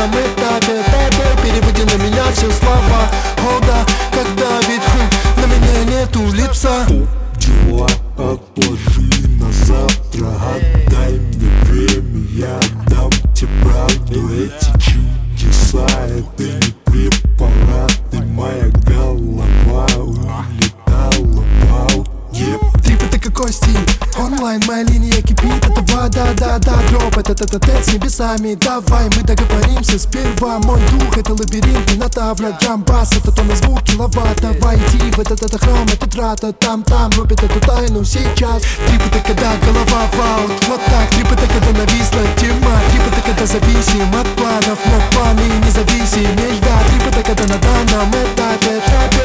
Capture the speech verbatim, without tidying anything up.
данном этапе. Тэпэ, переводи на меня все слова. О да, когда ведь хм, на меня нету лица. Дела отложи на завтра, отдай мне время, я отдам тебе правду. Эти чудеса, это не препараты, моя голова улетала в ауе. Трип, это какой стиль? Онлайн, моя линия кипит. Это вода, да, да, дроп. Это тет-а-тет с небесами. Давай мы договоримся сперва. Мой дух это лабиринт, минотавра. Джамбас, это тонны звук киловатт. Давай иди в этот это храм, это трата. Там-там рубит эту тайну сейчас. Трип, это когда голова в аут. Вот так, трип, это когда нависла тьма. Трип, это когда зависим от планов, но планы независимы. Да, трип, это когда на данном этапе.